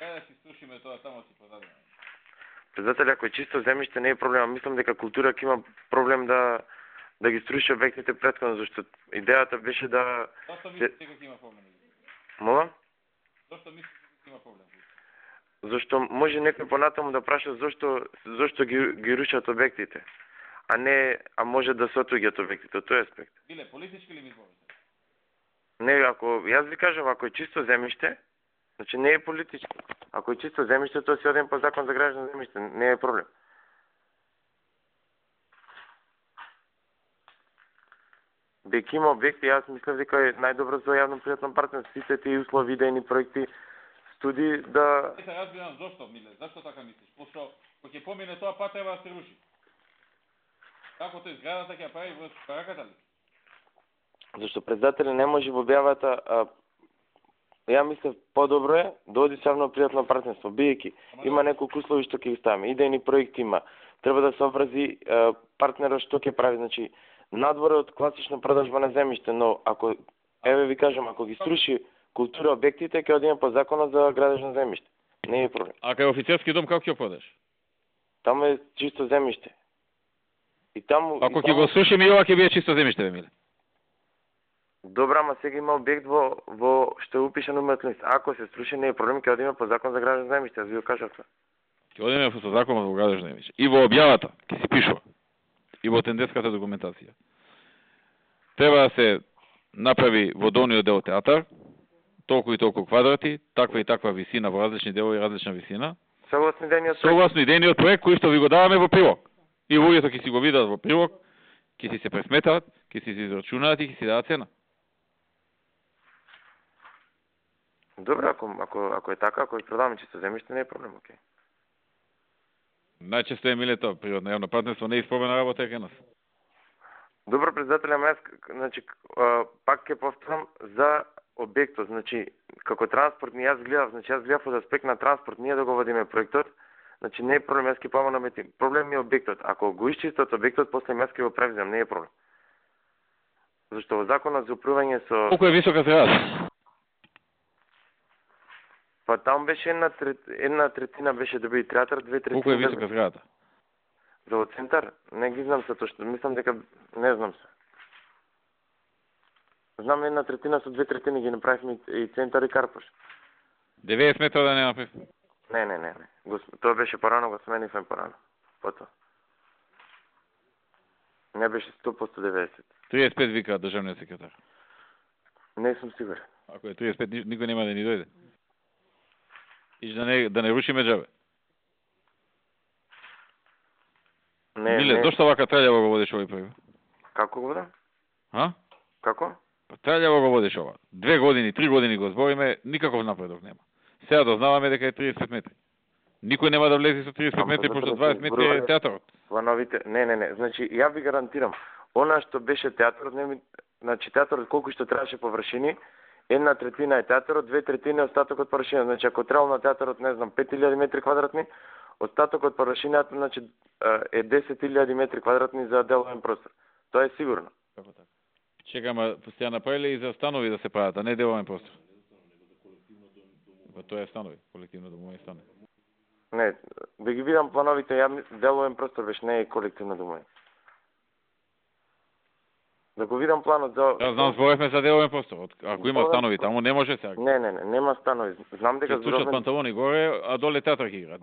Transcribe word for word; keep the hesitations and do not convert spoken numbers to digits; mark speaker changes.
Speaker 1: Кај да си струшиме тоа тамо си позадено.
Speaker 2: Председател, ако е чисто земјиште не е проблем, мислам дека култура ќе има проблем да да ги струши обектите претходно, зашто идејата беше да
Speaker 1: Зашто мислите дека ќе има проблем?
Speaker 2: Мола?
Speaker 1: Зашто мислите дека има проблем?
Speaker 2: Зашто може некој понатаму да праша зашто зашто ги ги рушат обектите, а не а може да се отуѓат обектите од тој аспект.
Speaker 1: Биле политички ли ми зборите?
Speaker 2: Не, ако јас ви кажам, ако е чисто земјиште, значи не е политички. Ако е чисто земјиште, тоа си оден по закон за граждано земјиште, не е проблем. Дека има обекти, јас мислам дека е најдобро за јавно-приватно партнерство, сите тие услови, идејни проекти, студии да...
Speaker 1: Ете, разбирам зашто, Миле, зашто така мислиш? Пошто, кога ќе помине тоа пат треба да се руши. Како тој зградата ќе прави во бараката ли?
Speaker 2: Зашто председателя не може во објавата, а, ја мислев по-добро е да оди со јавно-приватно партнерство, биејќи има неколку услови што ќе ги ставиме, идејни проекти има, треба да се образи а, партнерот што ќе прави, значи надвор од класична продажба на земјиште, но ако еве ви кажам, ако ги струши култура обектите, ќе одиме по законот за градежно земјиште. Не е проблем.
Speaker 1: А кај офицерски дом како ќе продаш?
Speaker 2: Таму е чисто земјиште. И таму
Speaker 1: Ако ќе
Speaker 2: таму...
Speaker 1: го срушиме и ова ќе биде чисто земјиште, Миле.
Speaker 2: Добра, ама сега има објект во во што е упишан умет лист. Ако се струши не е проблем, ќе одиме по закон за градежно земјиште, јас ви го кажав тоа.
Speaker 1: Ќе одиме со законот во градежно земјиште. И во објавата ќе се пишува. И во тенденската документација. Треба да се направи во долниот дел театар, толку и толку квадрати, таква и таква висина во различни делови, различна висина.
Speaker 2: Согласно идејниот проект.
Speaker 1: Согласно идејниот проект кој што ви го даваме во прилог. И луѓето ќе си го видат во прилог, ќе си се пресметаат, ќе си се израчунаат и ќе си дадат цена.
Speaker 2: Добро, ако ако ако е така, ако ги продаваме чисто земјиште, не е проблем, окей.
Speaker 1: Најчесто е, Миле, тоа природно јавно партнерство не е испробена работа кај нас.
Speaker 2: Добро, председателя, ама јас, значи, пак ќе повторам за објектот, значи, како транспортни, јас гледав, значи, јас гледав од аспект на транспорт, ние да го водиме проектот, значи, не е проблем, јас ќе помогнам етим. Проблем е објектот. Ако го исчистат објектот, после јас ќе го превзем, не е проблем. Зашто во законот за управување со...
Speaker 1: Колку е висока зградата?
Speaker 2: Па таму беше една, трет... една третина беше да биде театар, две третини...
Speaker 1: Колку е висока зградата?
Speaker 2: За во центар? Не ги знам се точно, мислам дека... Не знам се. Знам една третина со две третини ги направивме и центар и Карпош.
Speaker 1: деветдесет метра да не направи?
Speaker 2: Не, не, не, не. Го, тоа беше порано, го сменивме порано. Пото. Не беше сто проценти деветдесет.
Speaker 1: триесет и пет вика државниот секретар.
Speaker 2: Не сум сигурен.
Speaker 1: Ако е триесет и пет, никој нема да ни дојде. И да не, да не рушиме џабе.
Speaker 2: Не,
Speaker 1: Миле,
Speaker 2: не.
Speaker 1: зошто вака тралјаво го водиш овој проект?
Speaker 2: Како го да?
Speaker 1: А?
Speaker 2: Како?
Speaker 1: Па тралјаво го водиш ова. Две години, три години го збориме, никаков напредок нема. Сега дознаваме дека е триесет и пет метри. Никој нема да влезе со триесет и пет метри, пошто дваесет метри е театарот.
Speaker 2: Во новите, не, не, не. Значи, ја ви гарантирам, она што беше театарот, не ми, значи театарот колку што требаше површини, една третина е театарот, две третини е остатокот површина. Значи, ако требало на театарот, не знам, пет илјади метри квадратни, остатокот површината, значи, е десет илјади метри квадратни за деловен простор. Тоа е сигурно.
Speaker 1: Како така? Чека, ама сте ја направиле и за станови да се прават, а не деловен простор. Па тоа е станови, колективно домови станови.
Speaker 2: Не, да ги видам плановите, ја деловен простор беше, не е колективно домови. Да го видам планот за...
Speaker 1: Да, знам, зборевме за деловен простор. Ако има станови таму, не може сега.
Speaker 2: Не, не, не, нема станови. Знам дека
Speaker 1: ќе слушат панталони горе, а доле театар ќе играат.